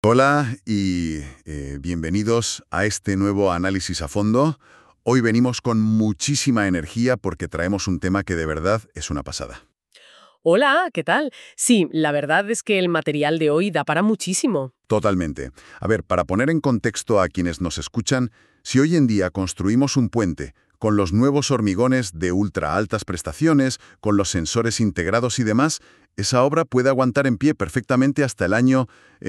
Hola y bienvenidos a este nuevo análisis a fondo. Hoy venimos con muchísima energía porque traemos un tema que de verdad es una pasada. Hola, ¿qué tal? Sí, la verdad es que el material de hoy da para muchísimo. Totalmente. A ver, para poner en contexto a quienes nos escuchan, si hoy en día construimos un puente con los nuevos hormigones de ultra altas prestaciones, con los sensores integrados y demás, esa obra puede aguantar en pie perfectamente hasta el año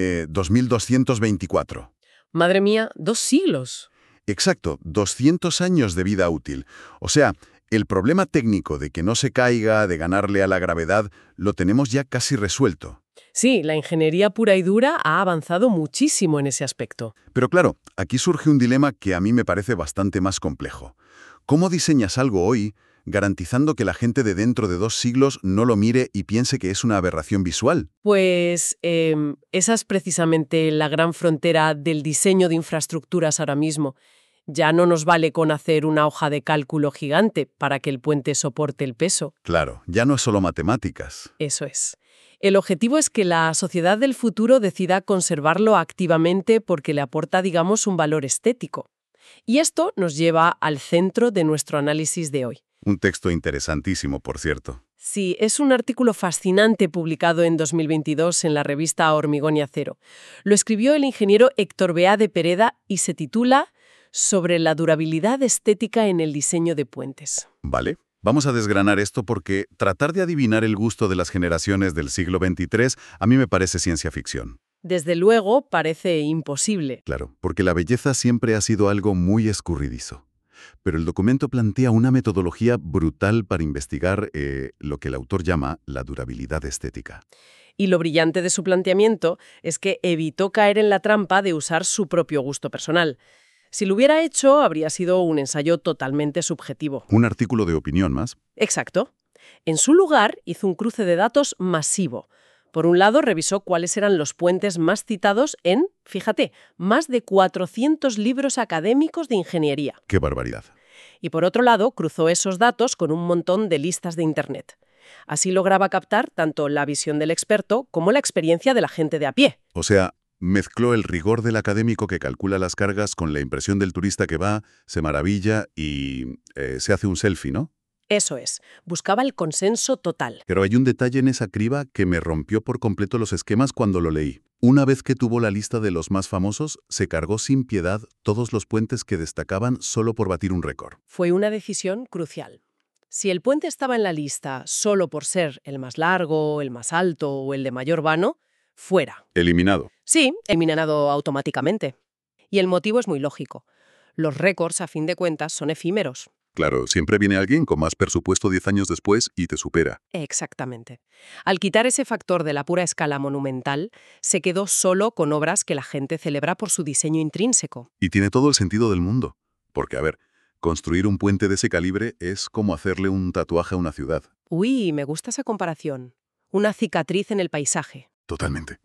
2224. Madre mía, 2 siglos. Exacto, 200 años de vida útil. O sea, el problema técnico de que no se caiga, de ganarle a la gravedad, lo tenemos ya casi resuelto. Sí, la ingeniería pura y dura ha avanzado muchísimo en ese aspecto. Pero claro, aquí surge un dilema que a mí me parece bastante más complejo. ¿Cómo diseñas algo hoy garantizando que la gente de dentro de 2 siglos no lo mire y piense que es una aberración visual? Pues esa es precisamente la gran frontera del diseño de infraestructuras ahora mismo. Ya no nos vale con hacer una hoja de cálculo gigante para que el puente soporte el peso. Claro, ya no es solo matemáticas. Eso es. El objetivo es que la sociedad del futuro decida conservarlo activamente porque le aporta, digamos, un valor estético. Y esto nos lleva al centro de nuestro análisis de hoy. Un texto interesantísimo, por cierto. Sí, es un artículo fascinante publicado en 2022 en la revista Hormigón y Acero. Lo escribió el ingeniero Héctor Bea de Pereda y se titula Sobre la durabilidad estética en el diseño de puentes. ¿Vale? Vamos a desgranar esto porque tratar de adivinar el gusto de las generaciones del siglo XXIII a mí me parece ciencia ficción. Desde luego, parece imposible. Claro, porque la belleza siempre ha sido algo muy escurridizo. Pero el documento plantea una metodología brutal para investigar lo que el autor llama la durabilidad estética. Y lo brillante de su planteamiento es que evitó caer en la trampa de usar su propio gusto personal. Si lo hubiera hecho, habría sido un ensayo totalmente subjetivo. Un artículo de opinión más. Exacto. En su lugar, hizo un cruce de datos masivo. Por un lado, revisó cuáles eran los puentes más citados en, fíjate, más de 400 libros académicos de ingeniería. ¡Qué barbaridad! Y por otro lado, cruzó esos datos con un montón de listas de Internet. Así lograba captar tanto la visión del experto como la experiencia de la gente de a pie. O sea, mezcló el rigor del académico que calcula las cargas con la impresión del turista que va, se maravilla y se hace un selfie, ¿no? Eso es, buscaba el consenso total. Pero hay un detalle en esa criba que me rompió por completo los esquemas cuando lo leí. Una vez que tuvo la lista de los más famosos, se cargó sin piedad todos los puentes que destacaban solo por batir un récord. Fue una decisión crucial. Si el puente estaba en la lista solo por ser el más largo, el más alto o el de mayor vano, fuera. Eliminado. Sí, eliminado automáticamente. Y el motivo es muy lógico. Los récords, a fin de cuentas, son efímeros. Claro, siempre viene alguien con más presupuesto 10 años después y te supera. Exactamente. Al quitar ese factor de la pura escala monumental, se quedó solo con obras que la gente celebra por su diseño intrínseco. Y tiene todo el sentido del mundo. Porque, a ver, construir un puente de ese calibre es como hacerle un tatuaje a una ciudad. Uy, me gusta esa comparación. Una cicatriz en el paisaje. Totalmente.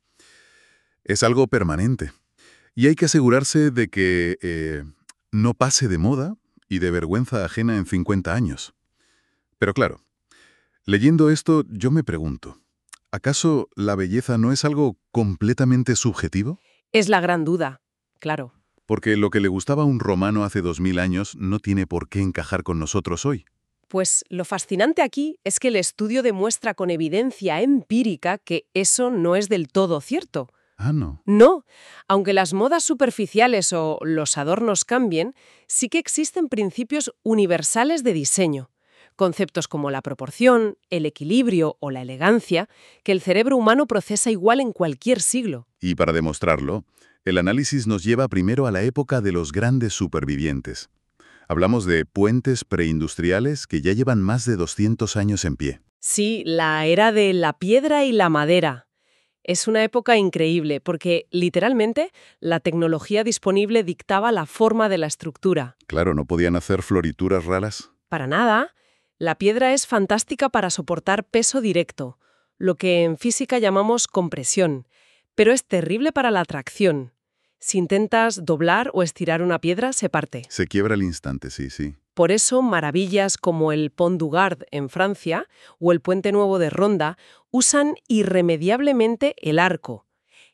Es algo permanente. Y hay que asegurarse de que no pase de moda y de vergüenza ajena en 50 años. Pero claro, leyendo esto yo me pregunto, ¿acaso la belleza no es algo completamente subjetivo? Es la gran duda, claro. Porque lo que le gustaba a un romano hace 2000 años no tiene por qué encajar con nosotros hoy. Pues lo fascinante aquí es que el estudio demuestra con evidencia empírica que eso no es del todo cierto. Ah, no. No, aunque las modas superficiales o los adornos cambien, sí que existen principios universales de diseño. Conceptos como la proporción, el equilibrio o la elegancia, que el cerebro humano procesa igual en cualquier siglo. Y para demostrarlo, el análisis nos lleva primero a la época de los grandes supervivientes. Hablamos de puentes preindustriales que ya llevan más de 200 años en pie. Sí, la era de la piedra y la madera. Es una época increíble porque, literalmente, la tecnología disponible dictaba la forma de la estructura. Claro, no podían hacer florituras raras. Para nada. La piedra es fantástica para soportar peso directo, lo que en física llamamos compresión, pero es terrible para la tracción. Si intentas doblar o estirar una piedra, se parte. Se quiebra al instante, sí, sí. Por eso, maravillas como el Pont du Gard en Francia o el Puente Nuevo de Ronda usan irremediablemente el arco.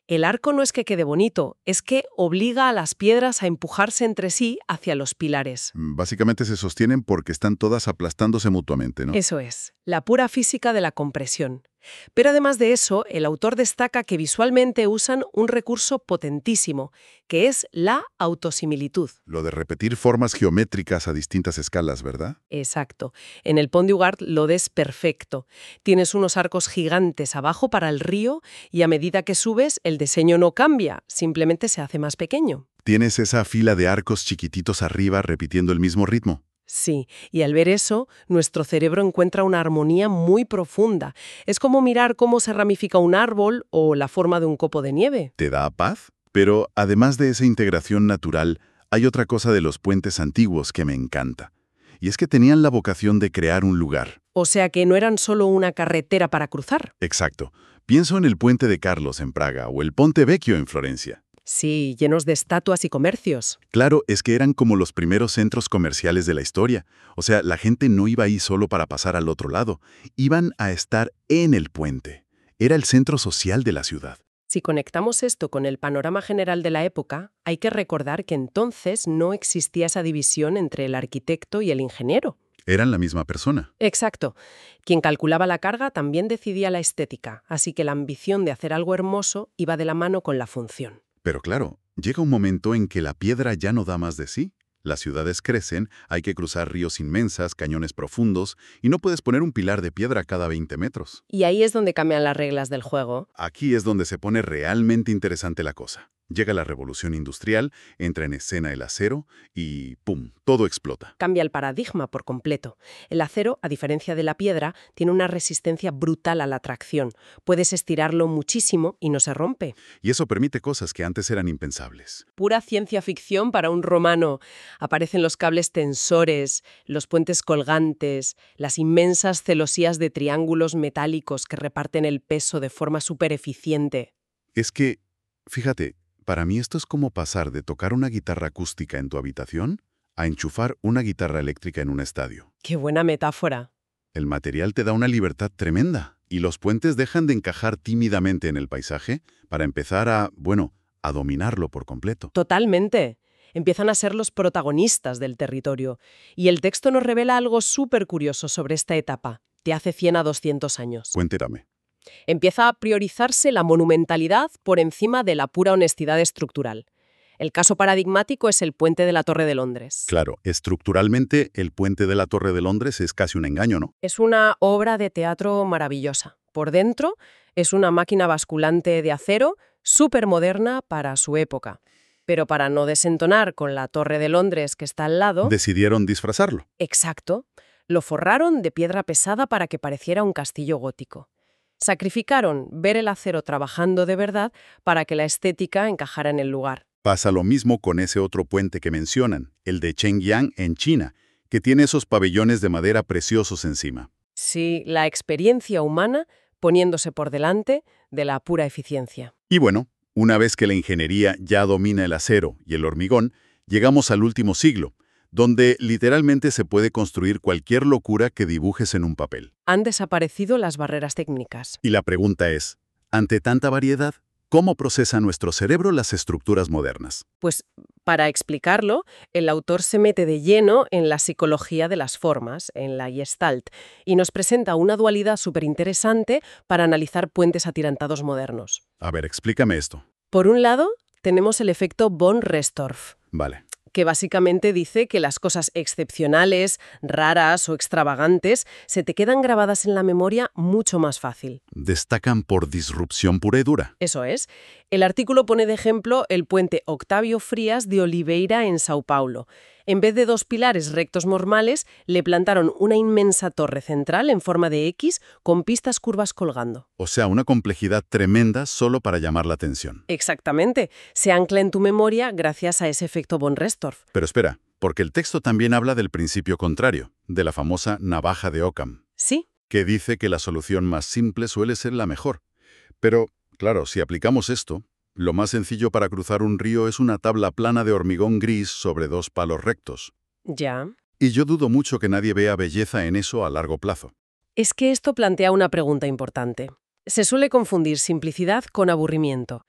El arco no es que quede bonito, es que obliga a las piedras a empujarse entre sí hacia los pilares. Básicamente se sostienen porque están todas aplastándose mutuamente, ¿no? Eso es, la pura física de la compresión. Pero además de eso, el autor destaca que visualmente usan un recurso potentísimo, que es la autosimilitud. Lo de repetir formas geométricas a distintas escalas, ¿verdad? Exacto. En el Pont du Gard lo des perfecto. Tienes unos arcos gigantes abajo para el río y a medida que subes, el diseño no cambia, simplemente se hace más pequeño. Tienes esa fila de arcos chiquititos arriba repitiendo el mismo ritmo. Sí, y al ver eso, nuestro cerebro encuentra una armonía muy profunda. Es como mirar cómo se ramifica un árbol o la forma de un copo de nieve. ¿Te da paz? Pero además de esa integración natural, hay otra cosa de los puentes antiguos que me encanta. Y es que tenían la vocación de crear un lugar. O sea que no eran solo una carretera para cruzar. Exacto. Pienso en el Puente de Carlos en Praga o el Ponte Vecchio en Florencia. Sí, llenos de estatuas y comercios. Claro, es que eran como los primeros centros comerciales de la historia. O sea, la gente no iba ahí solo para pasar al otro lado. Iban a estar en el puente. Era el centro social de la ciudad. Si conectamos esto con el panorama general de la época, hay que recordar que entonces no existía esa división entre el arquitecto y el ingeniero. Eran la misma persona. Exacto. Quien calculaba la carga también decidía la estética, así que la ambición de hacer algo hermoso iba de la mano con la función. Pero claro, llega un momento en que la piedra ya no da más de sí. Las ciudades crecen, hay que cruzar ríos inmensas, cañones profundos, y no puedes poner un pilar de piedra cada 20 metros. Y ahí es donde cambian las reglas del juego. Aquí es donde se pone realmente interesante la cosa. Llega la revolución industrial, entra en escena el acero y ¡pum!, todo explota. Cambia el paradigma por completo. El acero, a diferencia de la piedra, tiene una resistencia brutal a la tracción. Puedes estirarlo muchísimo y no se rompe. Y eso permite cosas que antes eran impensables. Pura ciencia ficción para un romano. Aparecen los cables tensores, los puentes colgantes, las inmensas celosías de triángulos metálicos que reparten el peso de forma súper eficiente. Es que, fíjate, para mí esto es como pasar de tocar una guitarra acústica en tu habitación a enchufar una guitarra eléctrica en un estadio. ¡Qué buena metáfora! El material te da una libertad tremenda y los puentes dejan de encajar tímidamente en el paisaje para empezar a dominarlo por completo. Totalmente. Empiezan a ser los protagonistas del territorio. Y el texto nos revela algo súper curioso sobre esta etapa, de hace 100 a 200 años. Cuéntame. Empieza a priorizarse la monumentalidad por encima de la pura honestidad estructural. El caso paradigmático es el Puente de la Torre de Londres. Claro, estructuralmente el Puente de la Torre de Londres es casi un engaño, ¿no? Es una obra de teatro maravillosa. Por dentro es una máquina basculante de acero súper moderna para su época. Pero para no desentonar con la Torre de Londres que está al lado... Decidieron disfrazarlo. Exacto. Lo forraron de piedra pesada para que pareciera un castillo gótico. Sacrificaron ver el acero trabajando de verdad para que la estética encajara en el lugar. Pasa lo mismo con ese otro puente que mencionan, el de Chengjiang en China, que tiene esos pabellones de madera preciosos encima. Sí, la experiencia humana poniéndose por delante de la pura eficiencia. Y bueno, una vez que la ingeniería ya domina el acero y el hormigón, llegamos al último siglo, donde literalmente se puede construir cualquier locura que dibujes en un papel. Han desaparecido las barreras técnicas. Y la pregunta es, ante tanta variedad, ¿cómo procesa nuestro cerebro las estructuras modernas? Pues, para explicarlo, el autor se mete de lleno en la psicología de las formas, en la Gestalt, y nos presenta una dualidad súper interesante para analizar puentes atirantados modernos. A ver, explícame esto. Por un lado, tenemos el efecto von Restorff, Vale. que básicamente dice que las cosas excepcionales, raras o extravagantes se te quedan grabadas en la memoria mucho más fácil. Destacan por disrupción pura y dura. Eso es. El artículo pone de ejemplo el puente Octavio Frías de Oliveira en Sao Paulo. En vez de 2 pilares rectos normales, le plantaron una inmensa torre central en forma de X con pistas curvas colgando. O sea, una complejidad tremenda solo para llamar la atención. Exactamente. Se ancla en tu memoria gracias a ese efecto von Restorff. Pero espera, porque el texto también habla del principio contrario, de la famosa navaja de Occam, Sí. que dice que la solución más simple suele ser la mejor. Pero, claro, si aplicamos esto, lo más sencillo para cruzar un río es una tabla plana de hormigón gris sobre 2 palos rectos. Ya. Y yo dudo mucho que nadie vea belleza en eso a largo plazo. Es que esto plantea una pregunta importante. Se suele confundir simplicidad con aburrimiento.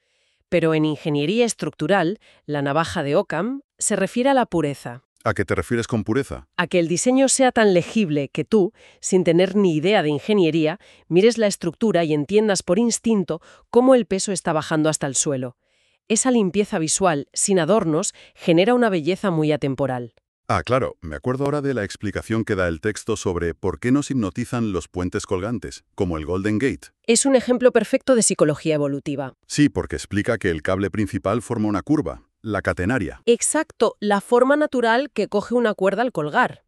Pero en ingeniería estructural, la navaja de Occam se refiere a la pureza, ¿A qué te refieres con pureza? a que el diseño sea tan legible que tú, sin tener ni idea de ingeniería, mires la estructura y entiendas por instinto cómo el peso está bajando hasta el suelo. Esa limpieza visual, sin adornos, genera una belleza muy atemporal. Ah, claro, me acuerdo ahora de la explicación que da el texto sobre por qué nos hipnotizan los puentes colgantes, como el Golden Gate. Es un ejemplo perfecto de psicología evolutiva. Sí, porque explica que el cable principal forma una curva, la catenaria, Exacto, la forma natural que coge una cuerda al colgar.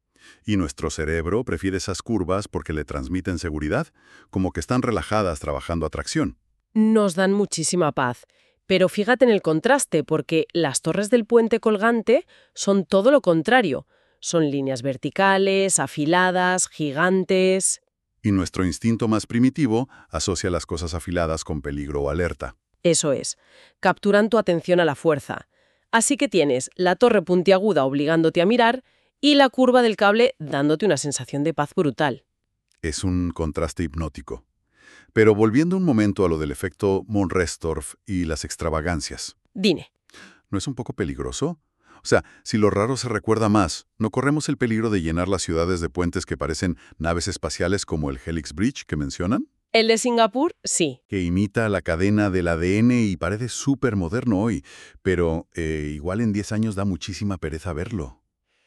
y nuestro cerebro prefiere esas curvas porque le transmiten seguridad, como que están relajadas trabajando a tracción. Nos dan muchísima paz. Pero fíjate en el contraste, porque las torres del puente colgante son todo lo contrario. Son líneas verticales, afiladas, gigantes. Y nuestro instinto más primitivo asocia las cosas afiladas con peligro o alerta. Eso es, capturan tu atención a la fuerza. Así que tienes la torre puntiaguda obligándote a mirar y la curva del cable dándote una sensación de paz brutal. Es un contraste hipnótico. Pero volviendo un momento a lo del efecto Monrestorff y las extravagancias, Dime. ¿no es un poco peligroso? O sea, si lo raro se recuerda más, ¿no corremos el peligro de llenar las ciudades de puentes que parecen naves espaciales como el Helix Bridge que mencionan? El de Singapur, sí. Que imita la cadena del ADN y parece súper moderno hoy, pero igual en 10 años da muchísima pereza verlo.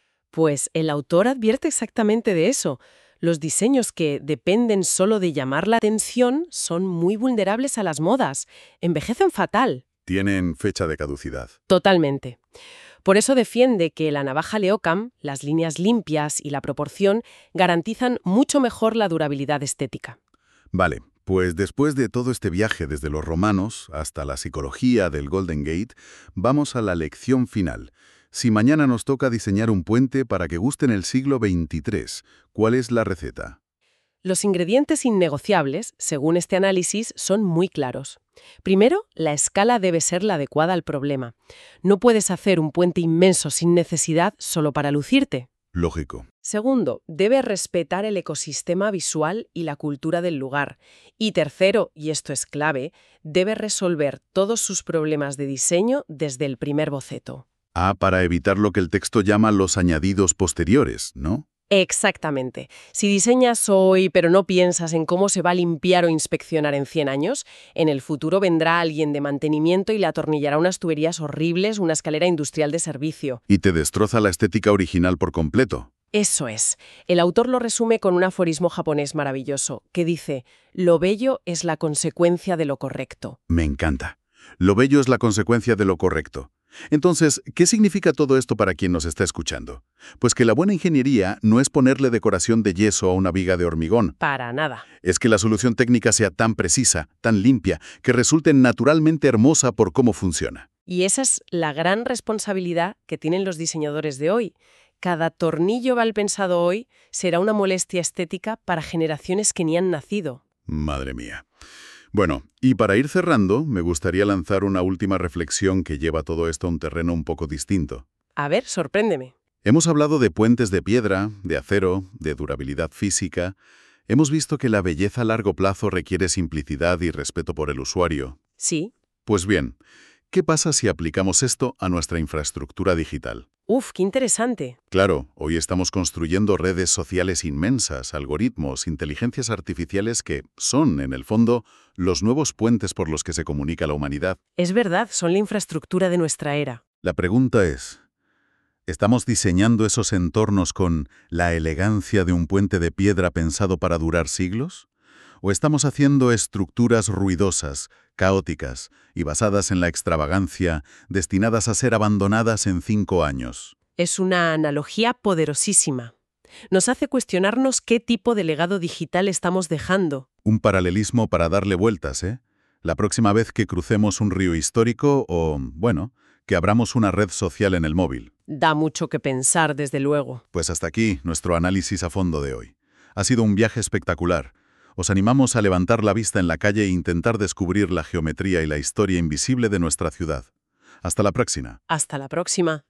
Pues el autor advierte exactamente de eso. Los diseños que dependen solo de llamar la atención son muy vulnerables a las modas. Envejecen fatal. Tienen fecha de caducidad. Totalmente. Por eso defiende que la navaja de Occam, las líneas limpias y la proporción garantizan mucho mejor la durabilidad estética. Vale, pues después de todo este viaje desde los romanos hasta la psicología del Golden Gate, vamos a la lección final. Si mañana nos toca diseñar un puente para que guste en el siglo XXIII, ¿cuál es la receta? Los ingredientes innegociables, según este análisis, son muy claros. Primero, la escala debe ser la adecuada al problema. No puedes hacer un puente inmenso sin necesidad solo para lucirte. Lógico. Segundo, debe respetar el ecosistema visual y la cultura del lugar. Y tercero, y esto es clave, debe resolver todos sus problemas de diseño desde el primer boceto. Ah, para evitar lo que el texto llama los añadidos posteriores, ¿no? Exactamente. Si diseñas hoy pero no piensas en cómo se va a limpiar o inspeccionar en 100 años, en el futuro vendrá alguien de mantenimiento y le atornillará unas tuberías horribles, una escalera industrial de servicio. Y te destroza la estética original por completo. Eso es. El autor lo resume con un aforismo japonés maravilloso, que dice, lo bello es la consecuencia de lo correcto. Me encanta. Lo bello es la consecuencia de lo correcto. Entonces, ¿qué significa todo esto para quien nos está escuchando? Pues que la buena ingeniería no es ponerle decoración de yeso a una viga de hormigón. Para nada. Es que la solución técnica sea tan precisa, tan limpia, que resulte naturalmente hermosa por cómo funciona. Y esa es la gran responsabilidad que tienen los diseñadores de hoy. Cada tornillo mal pensado hoy será una molestia estética para generaciones que ni han nacido. Madre mía. Bueno, y para ir cerrando, me gustaría lanzar una última reflexión que lleva todo esto a un terreno un poco distinto. A ver, sorpréndeme. Hemos hablado de puentes de piedra, de acero, de durabilidad física. Hemos visto que la belleza a largo plazo requiere simplicidad y respeto por el usuario. Sí. Pues bien, ¿qué pasa si aplicamos esto a nuestra infraestructura digital? Uf, qué interesante. Claro, hoy estamos construyendo redes sociales inmensas, algoritmos, inteligencias artificiales que son, en el fondo, los nuevos puentes por los que se comunica la humanidad. Es verdad, son la infraestructura de nuestra era. La pregunta es, ¿estamos diseñando esos entornos con la elegancia de un puente de piedra pensado para durar siglos? ¿O estamos haciendo estructuras ruidosas, caóticas y basadas en la extravagancia, destinadas a ser abandonadas en 5 años? Es una analogía poderosísima. Nos hace cuestionarnos qué tipo de legado digital estamos dejando. Un paralelismo para darle vueltas, ¿eh? La próxima vez que crucemos un río histórico o, bueno, que abramos una red social en el móvil. Da mucho que pensar, desde luego. Pues hasta aquí nuestro análisis a fondo de hoy. Ha sido un viaje espectacular. Os animamos a levantar la vista en la calle e intentar descubrir la geometría y la historia invisible de nuestra ciudad. Hasta la próxima. Hasta la próxima.